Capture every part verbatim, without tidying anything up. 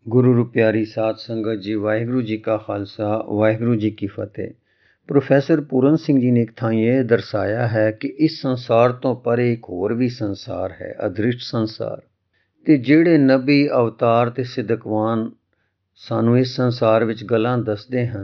ਗੁਰੂ ਰੂ ਪਿਆਰੀ ਸਾਧ ਸੰਗਤ ਜੀ, ਵਾਹਿਗੁਰੂ ਜੀ ਕਾ ਖਾਲਸਾ ਵਾਹਿਗੁਰੂ ਜੀ ਕੀ ਫਤਿਹ। ਪ੍ਰੋਫੈਸਰ ਪੂਰਨ ਸਿੰਘ ਜੀ ਨੇ ਇੱਕ ਥਾਂ ਇਹ ਦਰਸਾਇਆ ਹੈ ਕਿ ਇਸ ਸੰਸਾਰ ਤੋਂ ਪਰੇ ਇੱਕ ਹੋਰ ਵੀ ਸੰਸਾਰ ਹੈ, ਅਦ੍ਰਿਸ਼ਟ ਸੰਸਾਰ। ਤੇ ਜਿਹੜੇ ਨਬੀ ਅਵਤਾਰ ਤੇ ਸਿਦਕਵਾਨ ਸਾਨੂੰ ਇਸ ਸੰਸਾਰ ਵਿੱਚ ਗੱਲਾਂ ਦੱਸਦੇ ਹਨ,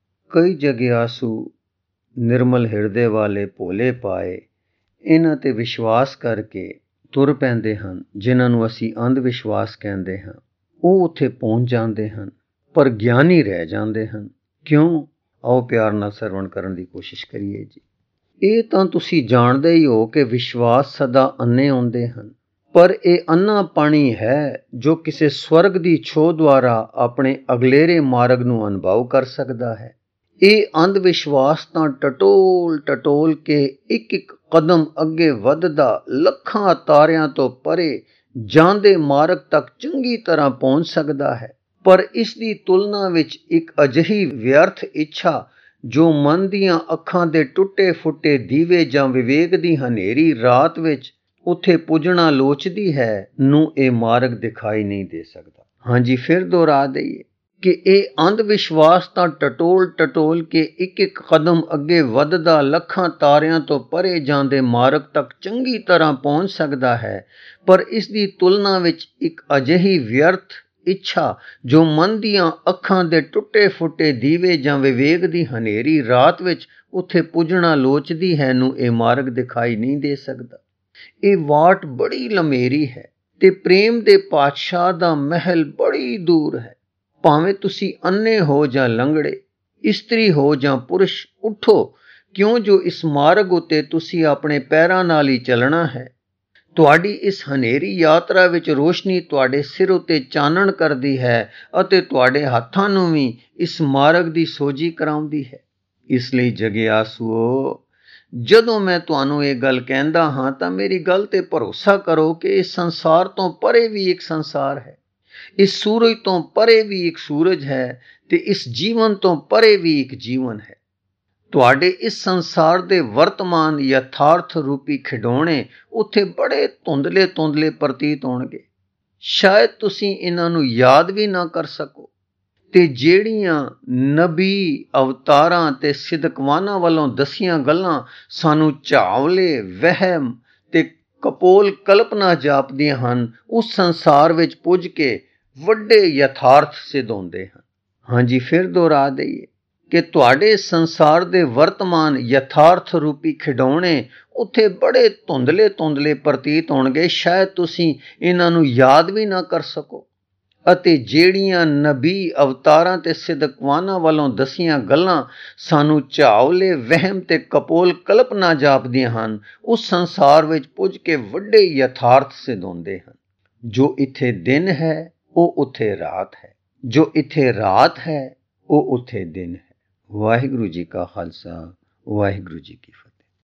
ਕਈ ਜਗਿਆਸੂ ਨਿਰਮਲ ਹਿਰਦੇ ਵਾਲੇ ਭੋਲੇ ਪਾਏ ਇਹਨਾਂ ਤੇ ਵਿਸ਼ਵਾਸ ਕਰਕੇ ਤੁਰ ਪੈਂਦੇ ਹਨ, ਜਿਨ੍ਹਾਂ ਨੂੰ ਅਸੀਂ ਅੰਧ ਵਿਸ਼ਵਾਸ ਕਹਿੰਦੇ ਹਾਂ। ਉਹ ਉੱਥੇ ਪਹੁੰਚ ਜਾਂਦੇ ਹਨ, ਪਰ ਗਿਆਨੀ ਰਹਿ ਜਾਂਦੇ ਹਨ। ਕਿਉਂ? ਆਓ ਪਿਆਰ ਨਾਲ ਸਰਵਣ ਕਰਨ ਦੀ ਕੋਸ਼ਿਸ਼ ਕਰੀਏ ਜੀ। ਇਹ ਤਾਂ ਤੁਸੀਂ ਜਾਣਦੇ ਹੀ ਹੋ ਕਿ ਵਿਸ਼ਵਾਸ ਸਦਾ ਅੰਨੇ ਆਉਂਦੇ ਹਨ, ਪਰ ਇਹ ਅੰਨਾ ਪਾਣੀ ਹੈ ਜੋ ਕਿਸੇ ਸਵਰਗ ਦੀ ਛੋਹ ਦੁਆਰਾ ਆਪਣੇ ਅਗਲੇਰੇ ਮਾਰਗ ਨੂੰ ਅਨੁਭਵ ਕਰ ਸਕਦਾ ਹੈ। ਇਹ ਅੰਧ ਵਿਸ਼ਵਾਸ ਤਾਂ ਟਟੋਲ ਟਟੋਲ ਕੇ ਇੱਕ ਇੱਕ ਕਦਮ ਅੱਗੇ ਵੱਧਦਾ ਲੱਖਾਂ ਤਾਰਿਆਂ ਤੋਂ ਪਰੇ ਜਾਂਦੇ ਮਾਰਗ ਤੱਕ ਚੰਗੀ ਤਰ੍ਹਾਂ ਪਹੁੰਚ ਸਕਦਾ ਹੈ। ਪਰ ਇਸ ਦੀ ਤੁਲਨਾ ਵਿੱਚ ਇੱਕ ਅਜਿਹੀ ਵਿਅਰਥ ਇੱਛਾ ਜੋ ਮਨ ਦੀਆਂ ਅੱਖਾਂ ਦੇ ਟੁੱਟੇ ਫੁੱਟੇ ਦੀਵੇ ਜਾਂ ਵਿਵੇਕ ਦੀ ਹਨੇਰੀ ਰਾਤ ਵਿੱਚ ਉੱਥੇ ਪੁੱਜਣਾ ਲੋਚਦੀ ਹੈ, ਨੂੰ ਇਹ ਮਾਰਗ ਦਿਖਾਈ ਨਹੀਂ ਦੇ ਸਕਦਾ। ਹਾਂਜੀ, ਫਿਰ ਦੁਹਰਾ ਦਈਏ ਕਿ ਇਹ ਅੰਧ ਵਿਸ਼ਵਾਸ ਤਾਂ ਟਟੋਲ ਟਟੋਲ ਕੇ ਇੱਕ ਇੱਕ ਕਦਮ ਅੱਗੇ ਵੱਧਦਾ ਲੱਖਾਂ ਤਾਰਿਆਂ ਤੋਂ ਪਰੇ ਜਾਂਦੇ ਮਾਰਗ ਤੱਕ ਚੰਗੀ ਤਰ੍ਹਾਂ ਪਹੁੰਚ ਸਕਦਾ ਹੈ, ਪਰ ਇਸ ਦੀ ਤੁਲਨਾ ਵਿੱਚ ਇੱਕ ਅਜਿਹੀ ਵਿਅਰਥ ਇੱਛਾ ਜੋ ਮਨ ਦੀਆਂ ਅੱਖਾਂ ਦੇ ਟੁੱਟੇ ਫੁੱਟੇ ਦੀਵੇ ਜਾਂ ਵਿਵੇਕ ਦੀ ਹਨੇਰੀ ਰਾਤ ਵਿੱਚ ਉੱਥੇ ਪੁੱਜਣਾ ਲੋਚਦੀ ਹੈ, ਨੂੰ ਇਹ ਮਾਰਗ ਦਿਖਾਈ ਨਹੀਂ ਦੇ ਸਕਦਾ। ਇਹ ਵਾਟ ਬੜੀ ਲੰਮੇਰੀ ਹੈ ਤੇ ਪ੍ਰੇਮ ਦੇ ਪਾਤਸ਼ਾਹ ਦਾ ਮਹਿਲ ਬੜੀ ਦੂਰ ਹੈ। ਭਾਵੇਂ ਤੁਸੀਂ ਅੰਨੇ ਹੋ ਜਾਂ ਲੰਗੜੇ, ਇਸਤਰੀ ਹੋ ਜਾਂ ਪੁਰਸ਼, ਉੱਠੋ, ਕਿਉਂ ਜੋ ਇਸ ਮਾਰਗ ਉੱਤੇ ਤੁਸੀਂ ਆਪਣੇ ਪੈਰਾਂ ਨਾਲ ਹੀ ਚੱਲਣਾ ਹੈ। ਤੁਹਾਡੀ ਇਸ ਹਨੇਰੀ ਯਾਤਰਾ ਵਿੱਚ ਰੋਸ਼ਨੀ ਤੁਹਾਡੇ ਸਿਰ ਉੱਤੇ ਚਾਨਣ ਕਰਦੀ ਹੈ ਅਤੇ ਤੁਹਾਡੇ ਹੱਥਾਂ ਨੂੰ ਵੀ ਇਸ ਮਾਰਗ ਦੀ ਸੋਝੀ ਕਰਾਉਂਦੀ ਹੈ। ਇਸ ਲਈ ਜਗਿਆਸੂਓ, ਜਦੋਂ ਮੈਂ ਤੁਹਾਨੂੰ ਇਹ ਗੱਲ ਕਹਿੰਦਾ ਹਾਂ ਤਾਂ ਮੇਰੀ ਗੱਲ ਤੇ ਭਰੋਸਾ ਕਰੋ ਕਿ ਇਸ ਸੰਸਾਰ ਤੋਂ ਪਰੇ ਵੀ ਇੱਕ ਸੰਸਾਰ ਹੈ, ਇਸ ਸੂਰਜ ਤੋਂ ਪਰੇ ਵੀ ਇੱਕ ਸੂਰਜ ਹੈ ਤੇ ਇਸ ਜੀਵਨ ਤੋਂ ਪਰੇ ਵੀ ਇੱਕ ਜੀਵਨ ਹੈ। ਤੁਹਾਡੇ ਇਸ ਸੰਸਾਰ ਦੇ ਵਰਤਮਾਨ ਯਥਾਰਥ ਰੂਪੀ ਖਿਡੌਣੇ ਉੱਥੇ ਬੜੇ ਧੁੰਦਲੇ ਧੁੰਦਲੇ ਪ੍ਰਤੀਤ ਹੋਣਗੇ। ਸ਼ਾਇਦ ਤੁਸੀਂ ਇਹਨਾਂ ਨੂੰ ਯਾਦ ਵੀ ਨਾ ਕਰ ਸਕੋ। ਤੇ ਜਿਹੜੀਆਂ ਨਬੀ ਅਵਤਾਰਾਂ ਤੇ ਸਿਦਕਵਾਨਾਂ ਵੱਲੋਂ ਦਸੀਆਂ ਗੱਲਾਂ ਸਾਨੂੰ ਝਾਵਲੇ ਵਹਿਮ ਤੇ ਕਪੋਲ ਕਲਪਨਾ ਜਾਪਦੀਆਂ ਹਨ, ਉਸ ਸੰਸਾਰ ਵਿੱਚ ਪੁੱਜ ਕੇ ਵੱਡੇ ਯਥਾਰਥ ਸਿੱਧ ਹੁੰਦੇ ਹਨ। ਹਾਂਜੀ, ਫਿਰ ਦੁਹਰਾ ਦਈਏ ਕਿ ਤੁਹਾਡੇ ਸੰਸਾਰ ਦੇ ਵਰਤਮਾਨ ਯਥਾਰਥ ਰੂਪੀ ਖਿਡੌਣੇ ਉੱਥੇ ਬੜੇ ਧੁੰਦਲੇ ਧੁੰਦਲੇ ਪ੍ਰਤੀਤ ਹੋਣਗੇ। ਸ਼ਾਇਦ ਤੁਸੀਂ ਇਹਨਾਂ ਨੂੰ ਯਾਦ ਵੀ ਨਾ ਕਰ ਸਕੋ। ਅਤੇ ਜਿਹੜੀਆਂ ਨਬੀ ਅਵਤਾਰਾਂ ਤੇ ਸਿਦਕਵਾਨਾਂ ਵੱਲੋਂ ਦਸੀਆਂ ਗੱਲਾਂ ਸਾਨੂੰ ਝਾਵਲੇ ਵਹਿਮ ਤੇ ਕਪੋਲ ਕਲਪਨਾ ਜਾਪਦੀਆਂ ਹਨ, ਉਸ ਸੰਸਾਰ ਵਿੱਚ ਪੁੱਜ ਕੇ ਵੱਡੇ ਯਥਾਰਥ ਸਿੱਧ ਹੁੰਦੇ ਹਨ। ਜੋ ਇੱਥੇ ਦਿਨ ਹੈ ਉਹ ਉੱਥੇ ਰਾਤ ਹੈ, ਜੋ ਇੱਥੇ ਰਾਤ ਹੈ ਉਹ ਉੱਥੇ ਦਿਨ ਹੈ। ਵਾਹਿਗੁਰੂ ਜੀ ਕਾ ਖਾਲਸਾ, ਵਾਹਿਗੁਰੂ ਜੀ ਕੀ ਫਤਿਹ।